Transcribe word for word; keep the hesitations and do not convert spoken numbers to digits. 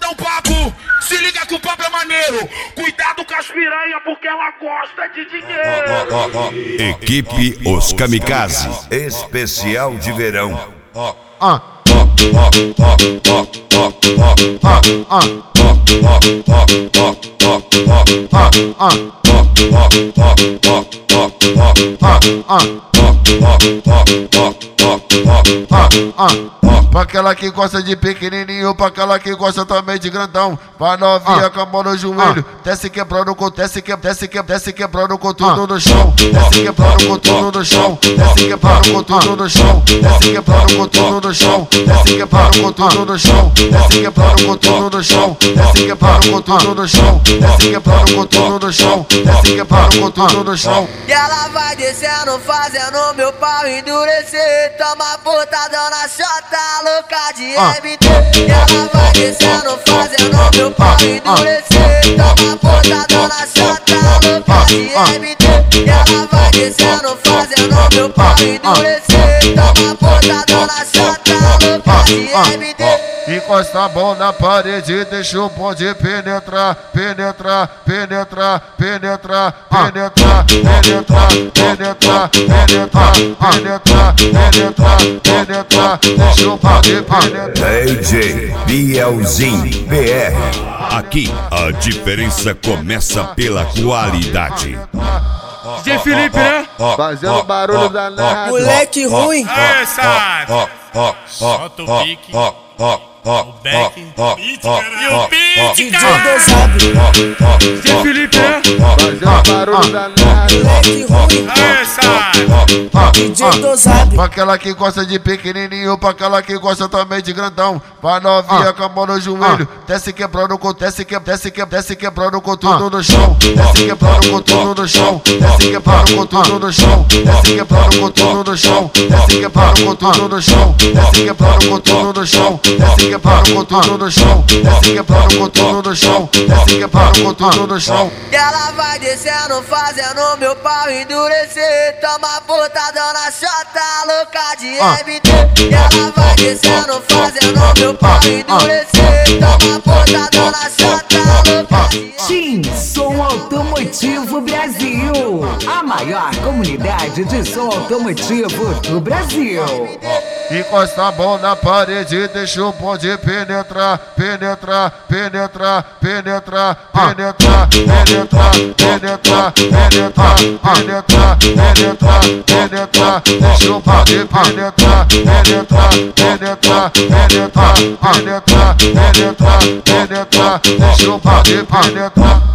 dar um papo. Se liga que o papo é maneiro. Cuidado com as piranha porque ela gosta de dinheiro. Equipe Os Kamikaze, especial de verão. Ah. Pra aquela que gosta de pequenininho, pra aquela que gosta também de grandão. Pra novinha com a mão no joelho, desce quebrando com, desce que, desce que, desce quebrando com tudo no chão. Desce quebrando com tudo no chão. Desce quebrando com tudo no chão. Desce quebrando com tudo no chão. Desce quebrando com tudo no chão. Desce quebrando com tudo no chão. Desce quebrando com tudo no chão. Desce quebrando com tudo no chão. Desce quebrando com tudo no chão. E ela vai descendo, fazendo meu pau endurecer. Toma botadão na chota, louca de M D. E ela vai descendo, fazendo meu pau endurecer. Toma botadão na chota, louca de M D. E ela vai descendo, fazendo meu pau endurecer. Toma botadão na chota, louca de M D. Encosta a mão na parede, deixa o bonde penetrar, penetrar, penetrar, penetrar, penetrar, penetrar, penetrar, penetrar, penetrar, penetrar, penetrar, deixa o bonde penetrar. D J Bielzinho B R. Aqui a diferença começa pela qualidade. D J Felipe, né? Fazendo barulho danado. Moleque ruim. É, sabe? Solta o pique. O back e o beat, cara. D J Felipe, né? Fazendo barulho danado. Moleque ruim. É, sabe? D J Dozado. Pra aquela que gosta de pequenininho, pra aquela que gosta também de grandão. Pra novinha com a mão no joelho, desce quebrando com, desce que, desce que, desce quebrando com tudo no chão. Desce quebrando com tudo no chão. Desce quebrando com tudo no chão. Desce quebrando com tudo no chão. Desce quebrando com tudo no chão. Desce quebrando com tudo no chão. Desce quebrando com tudo no chão. Desce quebrando com tudo no chão. Desce quebrando com tudo no chão. E ela vai descendo, fazendo meu pau endurecer. Toma botadão na chota, louca de M D. E ela vai descendo, fazendo meu pau endurecer. Toma botadão na chota, louca de M D. Tim Som Automotivo Brasil, a maior comunidade de som automotivo do Brasil. Encosta a mão na parede, deixa o bonde penetrar, penetrar, penetrar, penetrar, penetrar, penetrar, penetrar, penetrar, penetrar, penetrar, penetrar, deixa o bonde penetrar, penetrar, penetrar, penetrar, penetrar, penetrar, penetrar, deixa o bonde penetrar.